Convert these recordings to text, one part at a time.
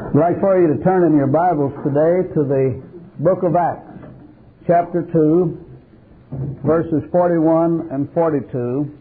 I'd like for you to turn in your Bibles today to the book of Acts, chapter 2, verses 41 and 42.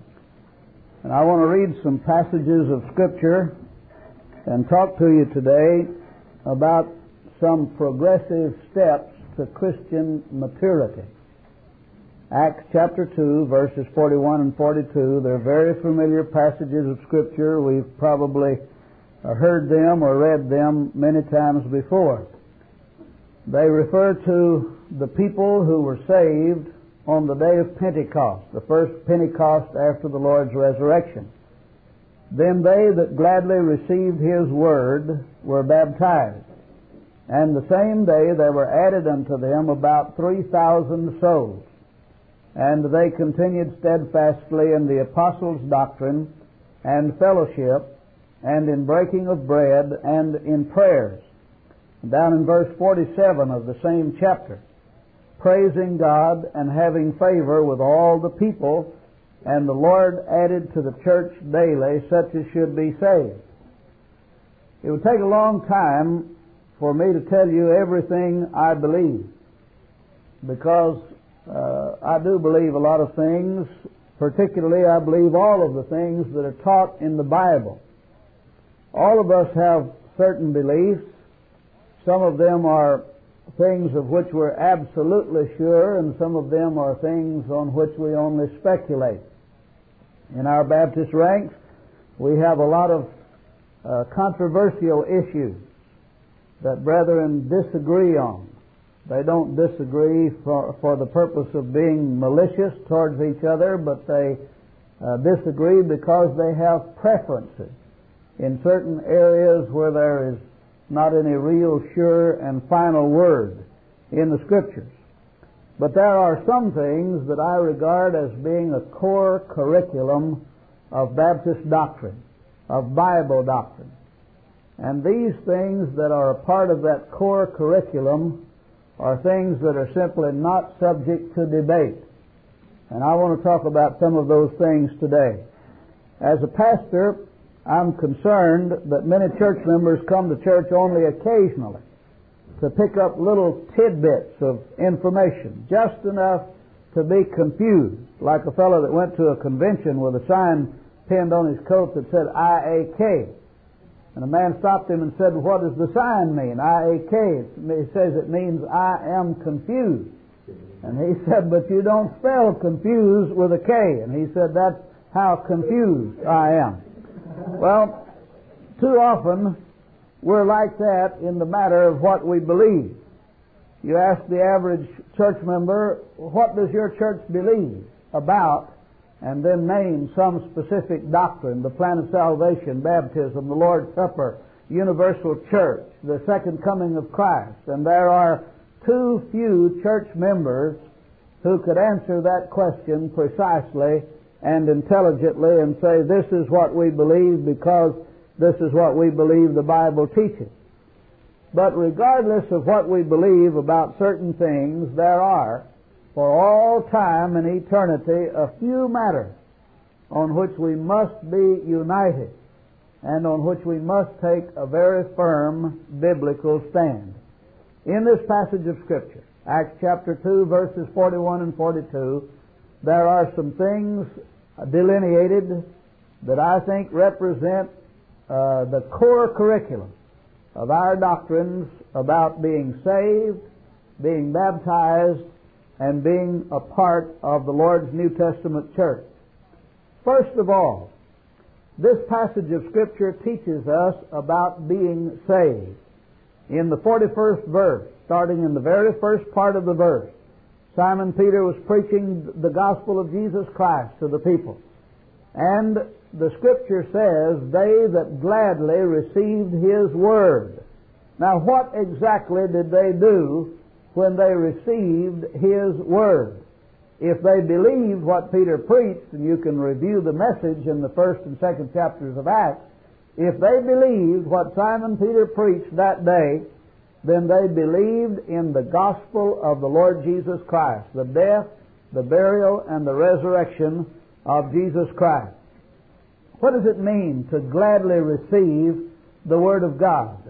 And I want to read some passages of Scripture and talk to you today about some progressive steps to Christian maturity. Acts chapter 2, verses 41 and 42. They're very familiar passages of Scripture. We've probably heard them or read them many times before. They refer to the people who were saved on the day of Pentecost, the first Pentecost after the Lord's resurrection. Then they that gladly received His word were baptized. And the same day there were added unto them about 3,000 souls. And they continued steadfastly in the apostles' doctrine and fellowship, and in breaking of bread, and in prayers. Down in verse 47 of the same chapter, praising God and having favor with all the people, and the Lord added to the church daily such as should be saved. It would take a long time for me to tell you everything I believe, because I do believe a lot of things. Particularly, I believe all of the things that are taught in the Bible. All of us have certain beliefs. Some of them are things of which we're absolutely sure, and some of them are things on which we only speculate. In our Baptist ranks, we have a lot of controversial issues that brethren disagree on. They don't disagree for the purpose of being malicious towards each other, but they disagree because they have preferences in certain areas where there is not any real sure and final word in the Scriptures. But there are some things that I regard as being a core curriculum of Baptist doctrine, of Bible doctrine. And these things that are a part of that core curriculum are things that are simply not subject to debate. And I want to talk about some of those things today. As a pastor, I'm concerned that many church members come to church only occasionally to pick up little tidbits of information, just enough to be confused, like a fellow that went to a convention with a sign pinned on his coat that said IAK. And a man stopped him and said, "What does the sign mean, IAK?" He says it means I am confused. And he said, "But you don't spell confused with a K." And he said, "That's how confused I am." Well, too often we're like that in the matter of what we believe. You ask the average church member, "What does your church believe about?" and then name some specific doctrine: the plan of salvation, baptism, the Lord's Supper, universal church, the second coming of Christ. And there are too few church members who could answer that question precisely and intelligently and say, "This is what we believe because this is what we believe the Bible teaches." But regardless of what we believe about certain things, there are, for all time and eternity, a few matters on which we must be united and on which we must take a very firm biblical stand. In this passage of Scripture, Acts chapter 2, verses 41 and 42, there are some things delineated that I think represent the core curriculum of our doctrines about being saved, being baptized, and being a part of the Lord's New Testament church. First of all, this passage of Scripture teaches us about being saved. In the 41st verse, starting in the very first part of the verse, Simon Peter was preaching the gospel of Jesus Christ to the people. And the Scripture says, "They that gladly received His word." Now, what exactly did they do when they received His word? If they believed what Peter preached, and you can review the message in the first and second chapters of Acts, if they believed what Simon Peter preached that day, then they believed in the gospel of the Lord Jesus Christ, the death, the burial, and the resurrection of Jesus Christ. What does it mean to gladly receive the Word of God?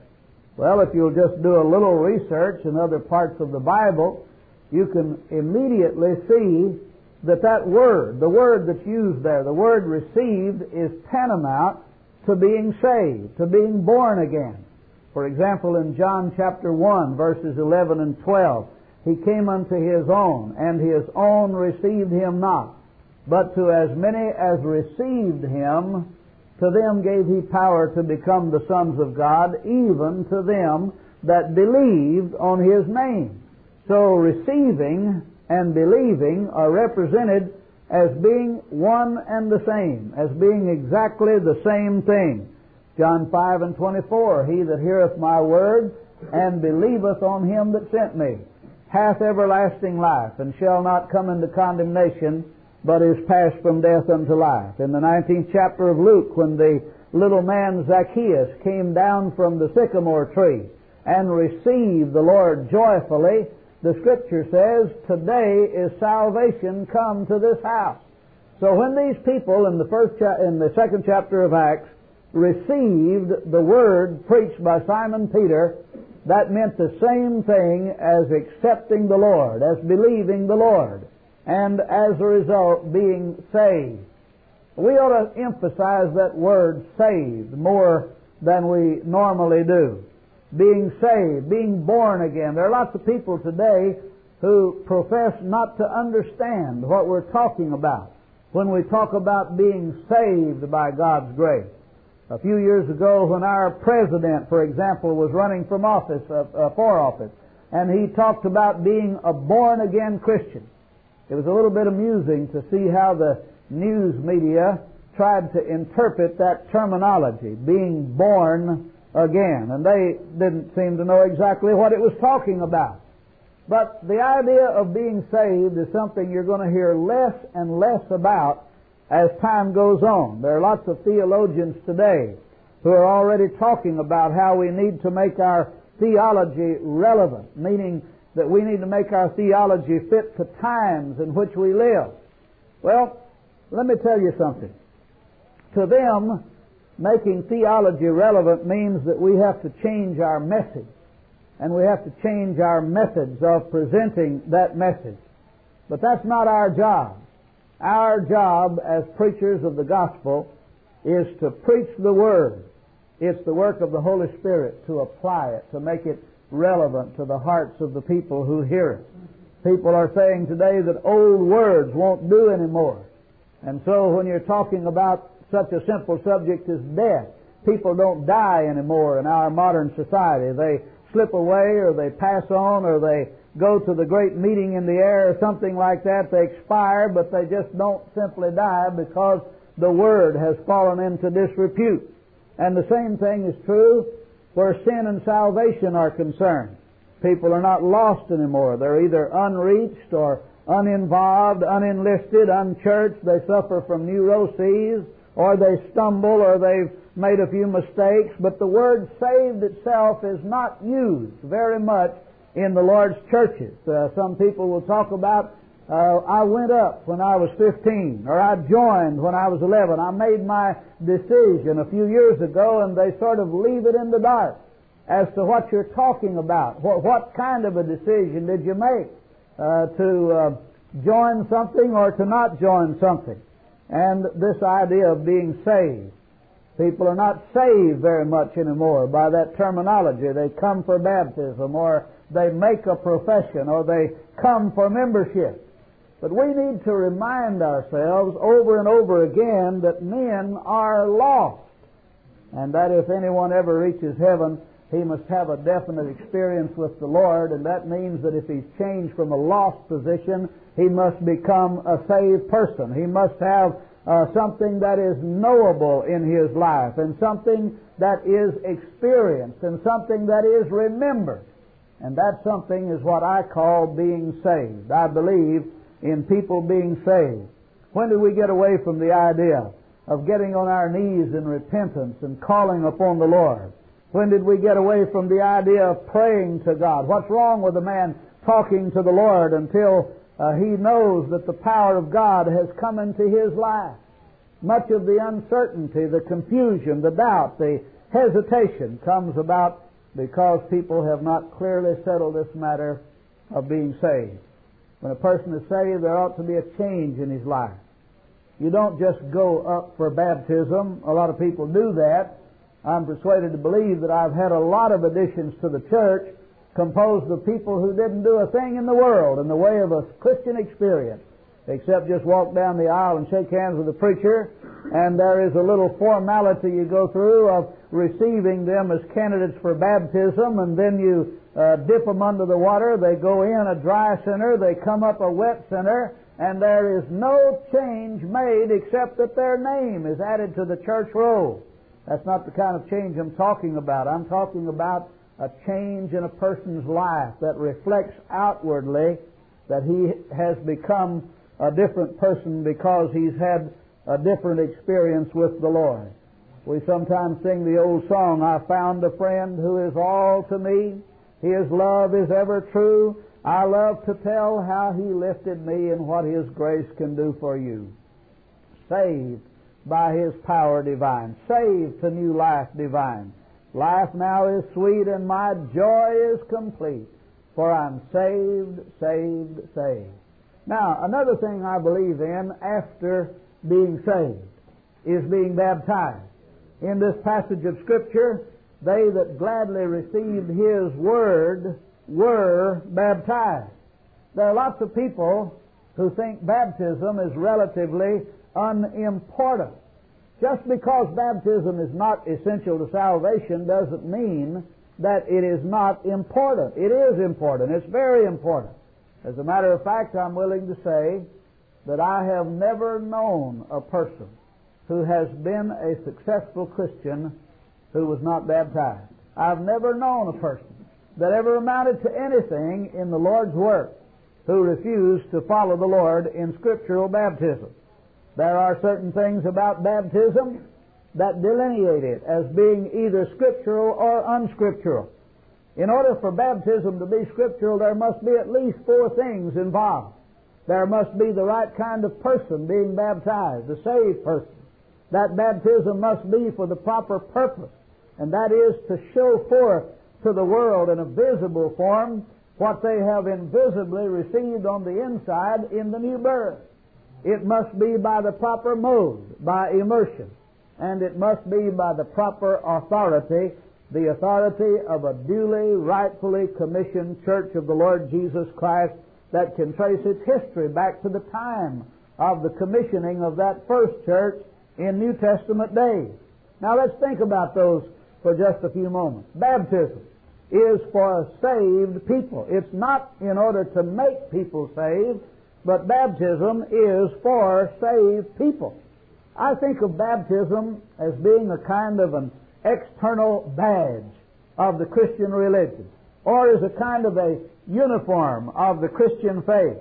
Well, if you'll just do a little research in other parts of the Bible, you can immediately see that that word, the word that's used there, the word received, is tantamount to being saved, to being born again. For example, in John chapter 1, verses 11 and 12, He came unto His own, and His own received Him not. But to as many as received Him, to them gave He power to become the sons of God, even to them that believed on His name. So receiving and believing are represented as being one and the same, as being exactly the same thing. John 5 and 24, He that heareth my word and believeth on Him that sent me hath everlasting life, and shall not come into condemnation, but is passed from death unto life. In the 19th chapter of Luke, when the little man Zacchaeus came down from the sycamore tree and received the Lord joyfully, the Scripture says, today is salvation come to this house. So when these people in the second chapter of Acts received the word preached by Simon Peter, that meant the same thing as accepting the Lord, as believing the Lord, and as a result being saved. We ought to emphasize that word saved more than we normally do. Being saved, being born again. There are lots of people today who profess not to understand what we're talking about when we talk about being saved by God's grace. A few years ago, when our president, for example, was running for office, and he talked about being a born-again Christian, it was a little bit amusing to see how the news media tried to interpret that terminology, being born again, and they didn't seem to know exactly what it was talking about. But the idea of being saved is something you're going to hear less and less about as time goes on. There are lots of theologians today who are already talking about how we need to make our theology relevant, meaning that we need to make our theology fit the times in which we live. Well, let me tell you something. To them, making theology relevant means that we have to change our message, and we have to change our methods of presenting that message. But that's not our job. Our job as preachers of the gospel is to preach the Word. It's the work of the Holy Spirit to apply it, to make it relevant to the hearts of the people who hear it. People are saying today that old words won't do anymore. And so when you're talking about such a simple subject as death, people don't die anymore in our modern society. They slip away, or they pass on, or they go to the great meeting in the air or something like that. They expire, but they just don't simply die because the Word has fallen into disrepute. And the same thing is true where sin and salvation are concerned. People are not lost anymore. They're either unreached or uninvolved, unenlisted, unchurched. They suffer from neuroses, or they stumble, or they've made a few mistakes. But the word saved itself is not used very much in the Lord's churches. Some people will talk about, I went up when I was 15, or I joined when I was 11. I made my decision a few years ago, and they sort of leave it in the dark as to what you're talking about. What kind of a decision did you make to join something or to not join something? And this idea of being saved. People are not saved very much anymore by that terminology. They come for baptism, or they make a profession, or they come for membership. But we need to remind ourselves over and over again that men are lost, and that if anyone ever reaches heaven, he must have a definite experience with the Lord, and that means that if he's changed from a lost position, he must become a saved person. He must have something that is knowable in his life, and something that is experienced, and something that is remembered. And that something is what I call being saved. I believe in people being saved. When did we get away from the idea of getting on our knees in repentance and calling upon the Lord? When did we get away from the idea of praying to God? What's wrong with a man talking to the Lord until he knows that the power of God has come into his life? Much of the uncertainty, the confusion, the doubt, the hesitation comes about because people have not clearly settled this matter of being saved. When a person is saved, there ought to be a change in his life. You don't just go up for baptism. A lot of people do that. I'm persuaded to believe that I've had a lot of additions to the church composed of people who didn't do a thing in the world in the way of a Christian experience, except just walk down the aisle and shake hands with the preacher, and there is a little formality you go through of receiving them as candidates for baptism, and then you dip them under the water. They go in a dry sinner, they come up a wet sinner, and there is no change made except that their name is added to the church roll. That's not the kind of change I'm talking about. I'm talking about a change in a person's life that reflects outwardly that he has become a different person because he's had a different experience with the Lord. We sometimes sing the old song, I found a friend who is all to me. His love is ever true. I love to tell how he lifted me and what his grace can do for you. Saved by his power divine. Saved to new life divine. Life now is sweet and my joy is complete. For I'm saved, saved, saved. Now, another thing I believe in after being saved is being baptized. In this passage of Scripture, they that gladly received His Word were baptized. There are lots of people who think baptism is relatively unimportant. Just because baptism is not essential to salvation doesn't mean that it is not important. It is important. It's very important. As a matter of fact, I'm willing to say that I have never known a person who has been a successful Christian who was not baptized. I've never known a person that ever amounted to anything in the Lord's work who refused to follow the Lord in scriptural baptism. There are certain things about baptism that delineate it as being either scriptural or unscriptural. In order for baptism to be scriptural, there must be at least 4 things involved. There must be the right kind of person being baptized, a saved person. That baptism must be for the proper purpose, and that is to show forth to the world in a visible form what they have invisibly received on the inside in the new birth. It must be by the proper mode, by immersion, and it must be by the proper authority, the authority of a duly, rightfully commissioned church of the Lord Jesus Christ that can trace its history back to the time of the commissioning of that first church in New Testament days. Now let's think about those for just a few moments. Baptism is for saved people. It's not in order to make people saved, but baptism is for saved people. I think of baptism as being a kind of an external badge of the Christian religion, or as a kind of a uniform of the Christian faith.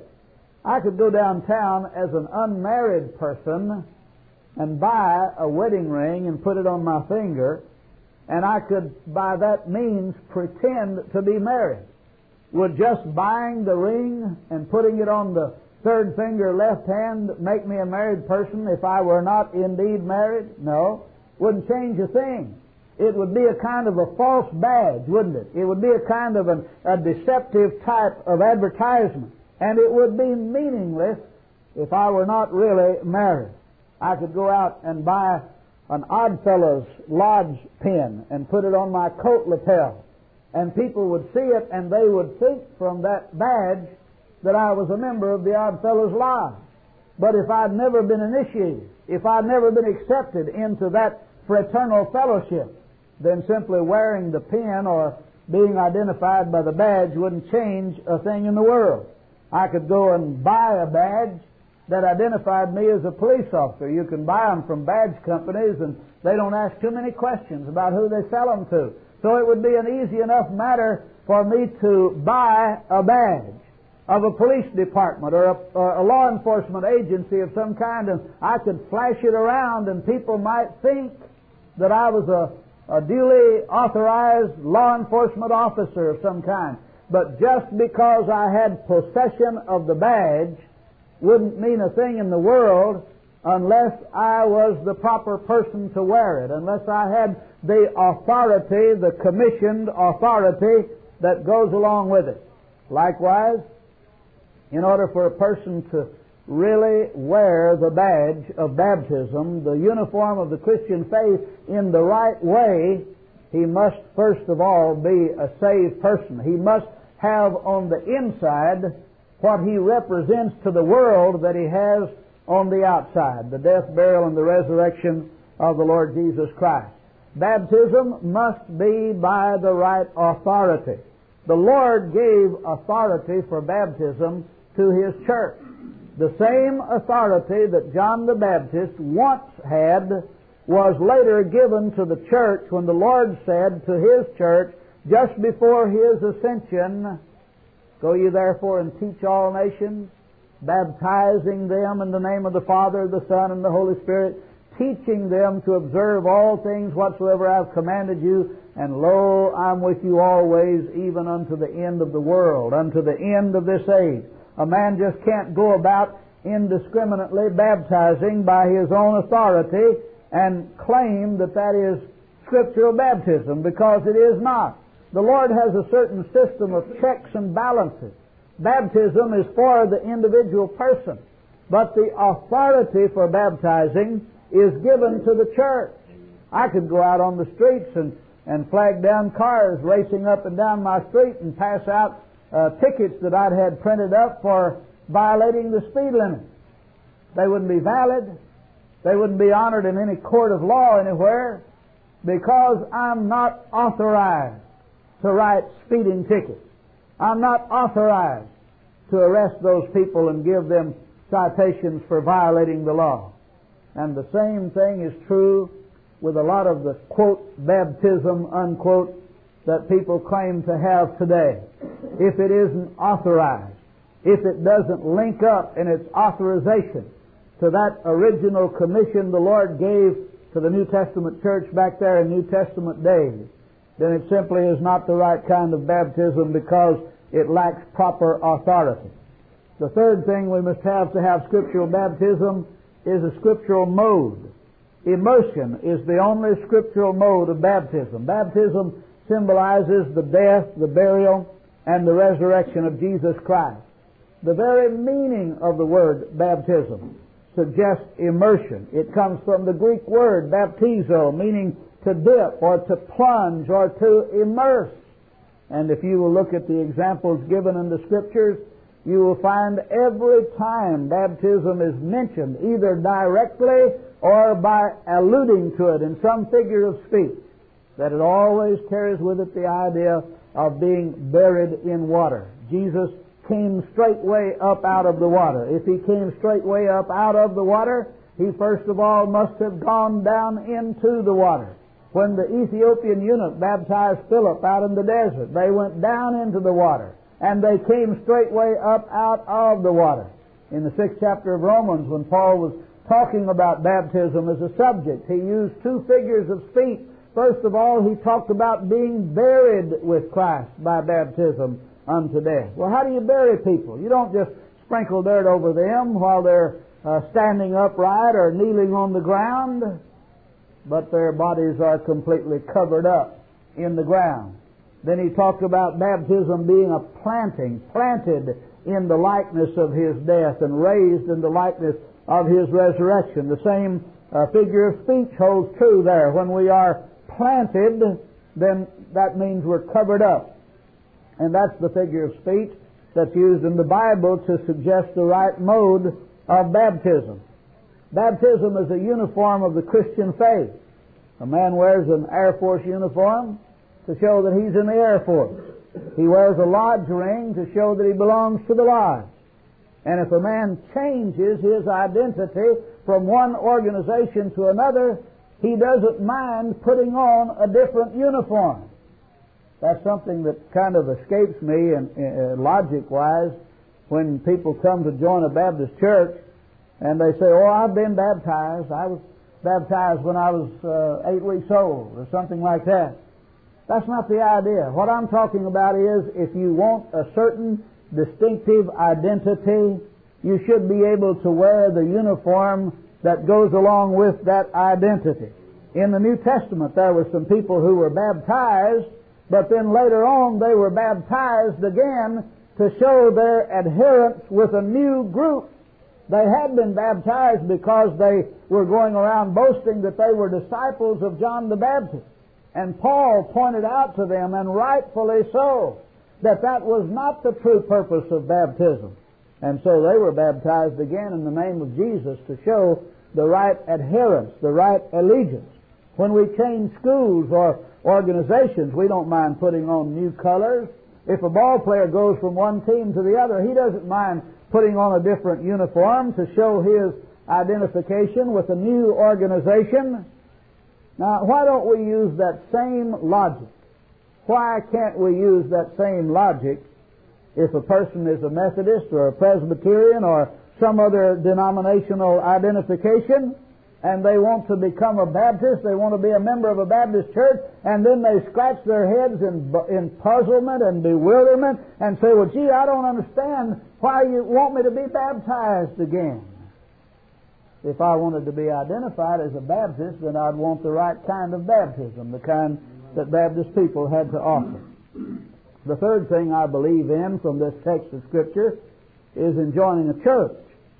I could go downtown as an unmarried person and buy a wedding ring and put it on my finger, and I could, by that means, pretend to be married. Would just buying the ring and putting it on the third finger, left hand, make me a married person if I were not indeed married? No. Wouldn't change a thing. It would be a kind of a false badge, wouldn't it? It would be a kind of a deceptive type of advertisement. And it would be meaningless if I were not really married. I could go out and buy an Oddfellows Lodge pin and put it on my coat lapel, and people would see it and they would think from that badge that I was a member of the Oddfellows Lodge. But if I'd never been initiated, if I'd never been accepted into that fraternal fellowship, then simply wearing the pin or being identified by the badge wouldn't change a thing in the world. I could go and buy a badge that identified me as a police officer. You can buy them from badge companies, and they don't ask too many questions about who they sell them to. So it would be an easy enough matter for me to buy a badge of a police department or a law enforcement agency of some kind, and I could flash it around, and people might think that I was a duly authorized law enforcement officer of some kind. But just because I had possession of the badge wouldn't mean a thing in the world unless I was the proper person to wear it, unless I had the authority, the commissioned authority that goes along with it. Likewise, in order for a person to really wear the badge of baptism, the uniform of the Christian faith in the right way, he must first of all be a saved person. He must have on the inside what he represents to the world that he has on the outside, the death, burial, and the resurrection of the Lord Jesus Christ. Baptism must be by the right authority. The Lord gave authority for baptism to His church. The same authority that John the Baptist once had was later given to the church when the Lord said to His church just before His ascension, "Go ye therefore and teach all nations, baptizing them in the name of the Father, the Son, and the Holy Spirit, teaching them to observe all things whatsoever I have commanded you, and lo, I'm with you always, even unto the end of the world," unto the end of this age. A man just can't go about indiscriminately baptizing by his own authority and claim that that is scriptural baptism, because it is not. The Lord has a certain system of checks and balances. Baptism is for the individual person, but the authority for baptizing is given to the church. I could go out on the streets and flag down cars racing up and down my street and pass out tickets that I'd had printed up for violating the speed limit. They wouldn't be valid. They wouldn't be honored in any court of law anywhere, because I'm not authorized to write speeding tickets. I'm not authorized to arrest those people and give them citations for violating the law. And the same thing is true with a lot of the, quote, baptism, unquote, that people claim to have today. If it isn't authorized, if it doesn't link up in its authorization to that original commission the Lord gave to the New Testament church back there in New Testament days, then it simply is not the right kind of baptism, because it lacks proper authority. The third thing we must have to have scriptural baptism is a scriptural mode. Immersion is the only scriptural mode of baptism. Baptism symbolizes the death, the burial, and the resurrection of Jesus Christ. The very meaning of the word baptism suggests immersion. It comes from the Greek word baptizo, meaning to dip or to plunge or to immerse. And if you will look at the examples given in the Scriptures, you will find every time baptism is mentioned, either directly or by alluding to it in some figure of speech, that it always carries with it the idea of being buried in water. Jesus came straightway up out of the water. If He came straightway up out of the water, He first of all must have gone down into the water. When the Ethiopian eunuch baptized Philip out in the desert, they went down into the water, and they came straightway up out of the water. In the 6th chapter of Romans, when Paul was talking about baptism as a subject, he used two figures of speech. First of all, he talked about being buried with Christ by baptism unto death. Well, how do you bury people? You don't just sprinkle dirt over them while they're standing upright or kneeling on the ground, but their bodies are completely covered up in the ground. Then he talked about baptism being a planting, planted in the likeness of His death and raised in the likeness of His resurrection. The same figure of speech holds true there. When we are planted, then that means we're covered up. And that's the figure of speech that's used in the Bible to suggest the right mode of baptism. Baptism is a uniform of the Christian faith. A man wears an Air Force uniform to show that he's in the Air Force. He wears a lodge ring to show that he belongs to the lodge. And if a man changes his identity from one organization to another, he doesn't mind putting on a different uniform. That's something that kind of escapes me, and logic-wise, when people come to join a Baptist church and they say, "Oh, I've been baptized. I was baptized when I was 8 weeks old," or something like that. That's not the idea. What I'm talking about is, if you want a certain distinctive identity, you should be able to wear the uniform that goes along with that identity. In the New Testament, there were some people who were baptized, but then later on they were baptized again to show their adherence with a new group. They had been baptized because they were going around boasting that they were disciples of John the Baptist. And Paul pointed out to them, and rightfully so, that that was not the true purpose of baptism. And so they were baptized again in the name of Jesus to show the right adherence, the right allegiance. When we change schools or organizations, we don't mind putting on new colors. If a ball player goes from one team to the other, he doesn't mind putting on a different uniform to show his identification with a new organization. Now, why don't we use that same logic? Why can't we use that same logic if a person is a Methodist or a Presbyterian or some other denominational identification, and they want to become a Baptist, they want to be a member of a Baptist church, and then they scratch their heads in puzzlement and bewilderment and say, well, gee, I don't understand why you want me to be baptized again. If I wanted to be identified as a Baptist, then I'd want the right kind of baptism, the kind that Baptist people had to offer. The third thing I believe in from this text of Scripture is in joining a church.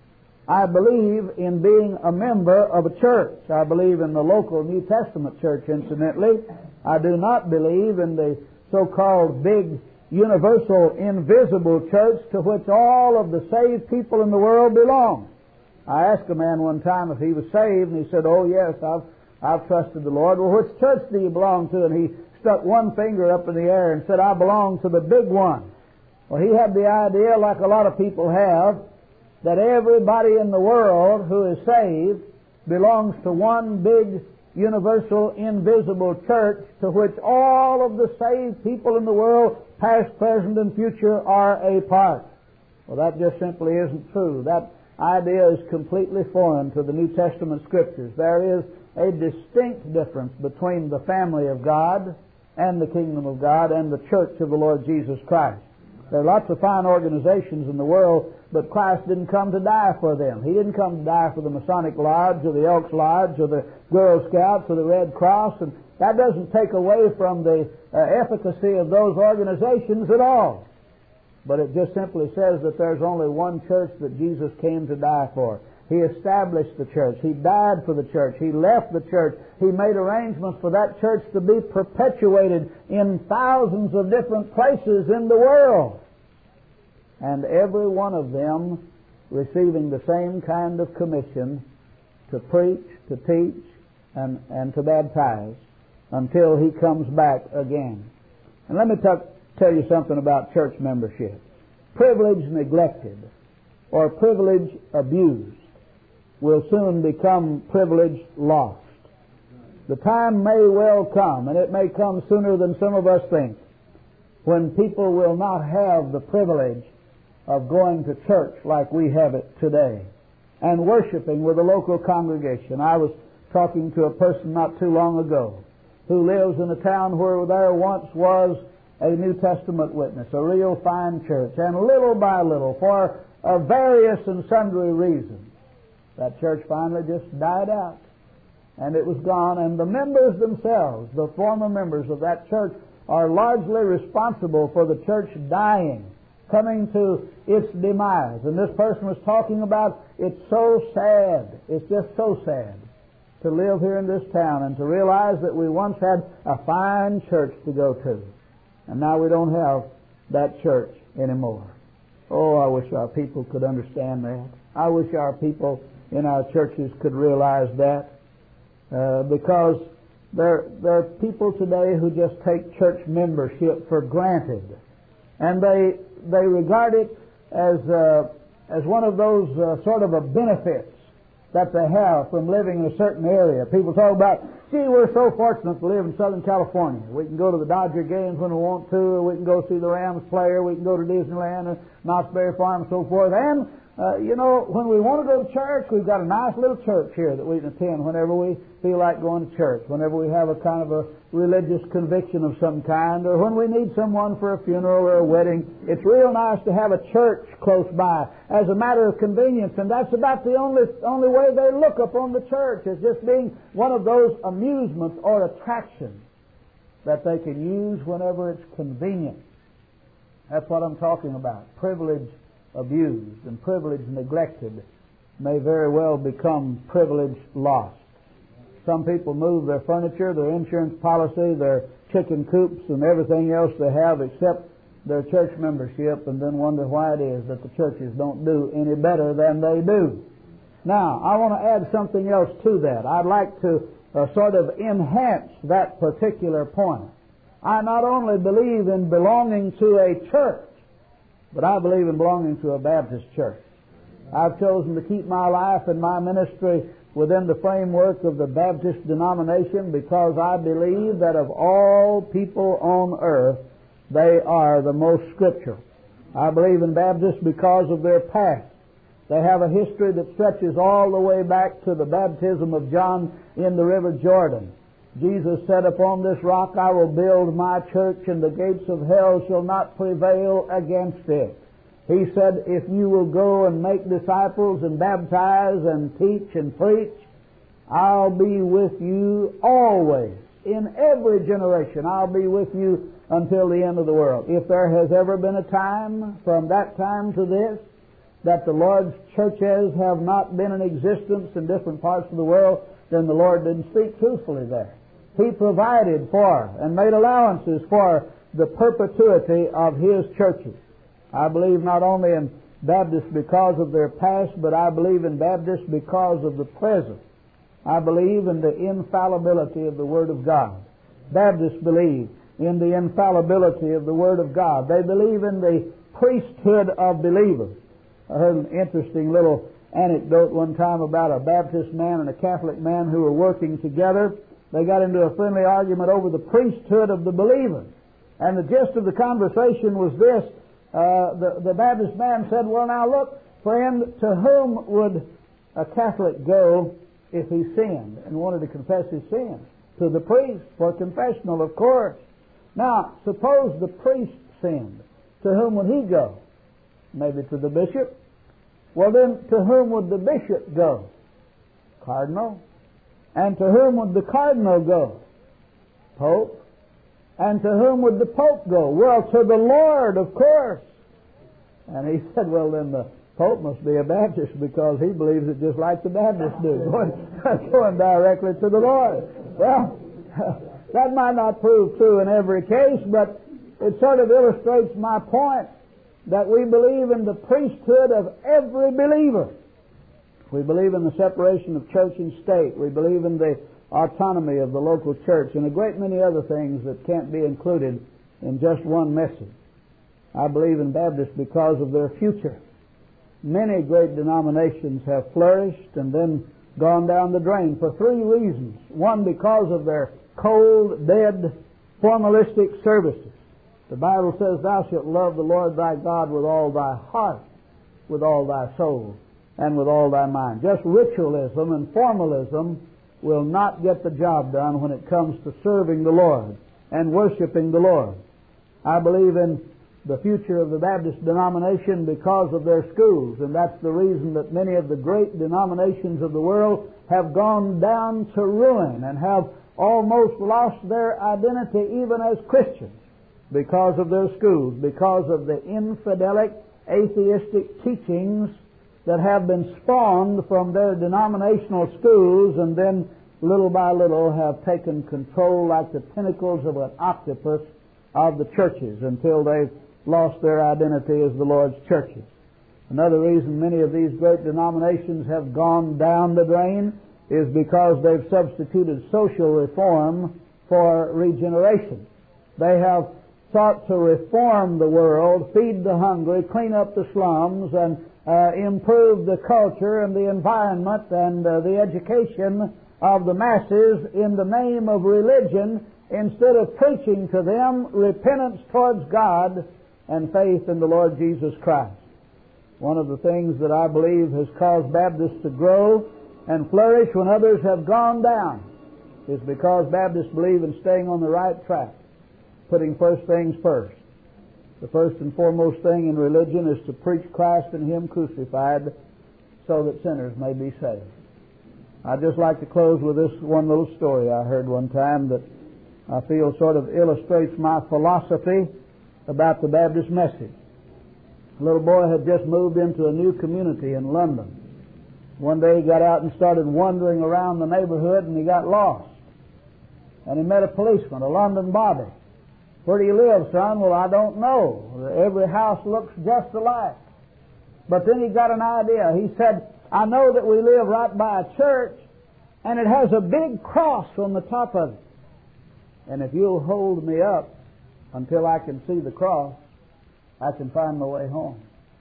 I believe in being a member of a church. I believe in the local New Testament church, incidentally. I do not believe in the so-called big, universal, invisible church to which all of the saved people in the world belong. I asked a man one time if he was saved, and he said, oh, yes, I've trusted the Lord. Well, which church do you belong to? And he stuck one finger up in the air and said, I belong to the big one. Well, he had the idea, like a lot of people have, that everybody in the world who is saved belongs to one big, universal, invisible church to which all of the saved people in the world, past, present, and future, are a part. Well, that just simply isn't true. That idea is completely foreign to the New Testament Scriptures. There is a distinct difference between the family of God and the kingdom of God and the church of the Lord Jesus Christ. There are lots of fine organizations in the world, but Christ didn't come to die for them. He didn't come to die for the Masonic Lodge or the Elks Lodge or the Girl Scouts or the Red Cross, and that doesn't take away from the efficacy of those organizations at all. But it just simply says that there's only one church that Jesus came to die for. He established the church. He died for the church. He left the church. He made arrangements for that church to be perpetuated in thousands of different places in the world. And every one of them receiving the same kind of commission to preach, to teach, and to baptize until He comes back again. And let me tell you something about church membership. Privilege neglected or privilege abused will soon become privilege lost. The time may well come, and it may come sooner than some of us think, when people will not have the privilege of going to church like we have it today and worshiping with a local congregation. I was talking to a person not too long ago who lives in a town where there once was a New Testament witness, a real fine church, and little by little, for various and sundry reasons, that church finally just died out, and it was gone. And the members themselves, the former members of that church, are largely responsible for the church dying, coming to its demise. And this person was talking about, it's so sad, it's just so sad to live here in this town and to realize that we once had a fine church to go to, and now we don't have that church anymore. Oh, I wish our people could understand that. I wish our people in our churches could realize that, because there are people today who just take church membership for granted, and they regard it as one of those sort of a benefits that they have from living in a certain area. People talk about, gee, we're so fortunate to live in Southern California. We can go to the Dodger games when we want to, or we can go see the Rams play, or we can go to Disneyland or Knott's Berry Farm and so forth. And When we want to go to church, we've got a nice little church here that we can attend whenever we feel like going to church, whenever we have a kind of a religious conviction of some kind, or when we need someone for a funeral or a wedding. It's real nice to have a church close by as a matter of convenience, and that's about the only way they look upon the church, as just being one of those amusements or attractions that they can use whenever it's convenient. That's what I'm talking about. Privilege abused and privilege neglected may very well become privilege lost. Some people move their furniture, their insurance policy, their chicken coops, and everything else they have except their church membership, and then wonder why it is that the churches don't do any better than they do. Now, I want to add something else to that. I'd like to sort of enhance that particular point. I not only believe in belonging to a church, but I believe in belonging to a Baptist church. I've chosen to keep my life and my ministry within the framework of the Baptist denomination because I believe that of all people on earth, they are the most scriptural. I believe in Baptists because of their past. They have a history that stretches all the way back to the baptism of John in the River Jordan. Jesus said, "Upon this rock I will build my church, and the gates of hell shall not prevail against it." He said, "If you will go and make disciples and baptize and teach and preach, I'll be with you always. In every generation I'll be with you until the end of the world." If there has ever been a time from that time to this that the Lord's churches have not been in existence in different parts of the world, then the Lord didn't speak truthfully there. He provided for and made allowances for the perpetuity of His churches. I believe not only in Baptists because of their past, but I believe in Baptists because of the present. I believe in the infallibility of the Word of God. Baptists believe in the infallibility of the Word of God. They believe in the priesthood of believers. I heard an interesting little anecdote one time about a Baptist man and a Catholic man who were working together. They got into a friendly argument over the priesthood of the believers. And the gist of the conversation was this. The Baptist man said, "Well, now look, friend, to whom would a Catholic go if he sinned and wanted to confess his sin?" "To the priest for confessional, of course." "Now, suppose the priest sinned. To whom would he go?" "Maybe to the bishop." "Well, then, to whom would the bishop go?" "Cardinal." "And to whom would the cardinal go?" "Pope." "And to whom would the Pope go?" "Well, to the Lord, of course." And he said, "Well, then the Pope must be a Baptist because he believes it just like the Baptists do, going directly to the Lord." Well, that might not prove true in every case, but it sort of illustrates my point that we believe in the priesthood of every believer. We believe in the separation of church and state. We believe in the autonomy of the local church and a great many other things that can't be included in just one message. I believe in Baptists because of their future. Many great denominations have flourished and then gone down the drain for three reasons. One, because of their cold, dead, formalistic services. The Bible says, "Thou shalt love the Lord thy God with all thy heart, with all thy soul, and with all thy mind." Just ritualism and formalism will not get the job done when it comes to serving the Lord and worshiping the Lord. I believe in the future of the Baptist denomination because of their schools, and that's the reason that many of the great denominations of the world have gone down to ruin and have almost lost their identity even as Christians because of their schools, because of the infidelic, atheistic teachings that have been spawned from their denominational schools and then little by little have taken control like the tentacles of an octopus of the churches until they've lost their identity as the Lord's churches. Another reason many of these great denominations have gone down the drain is because they've substituted social reform for regeneration. They have sought to reform the world, feed the hungry, clean up the slums, and improve the culture and the environment and the education of the masses in the name of religion, instead of preaching to them repentance towards God and faith in the Lord Jesus Christ. One of the things that I believe has caused Baptists to grow and flourish when others have gone down is because Baptists believe in staying on the right track, putting first things first. The first and foremost thing in religion is to preach Christ and Him crucified so that sinners may be saved. I'd just like to close with this one little story I heard one time that I feel sort of illustrates my philosophy about the Baptist message. A little boy had just moved into a new community in London. One day he got out and started wandering around the neighborhood, and he got lost. And he met a policeman, a London bobby. "Where do you live, son?" "Well, I don't know. Every house looks just alike." But then he got an idea. He said, "I know that we live right by a church, and it has a big cross on the top of it. And if you'll hold me up until I can see the cross, I can find my way home."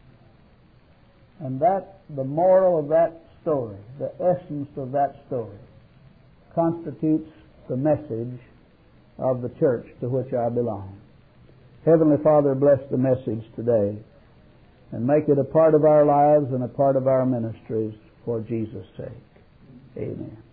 And that, the moral of that story, the essence of that story, constitutes the message of the church to which I belong. Heavenly Father, bless the message today and make it a part of our lives and a part of our ministries for Jesus' sake. Amen.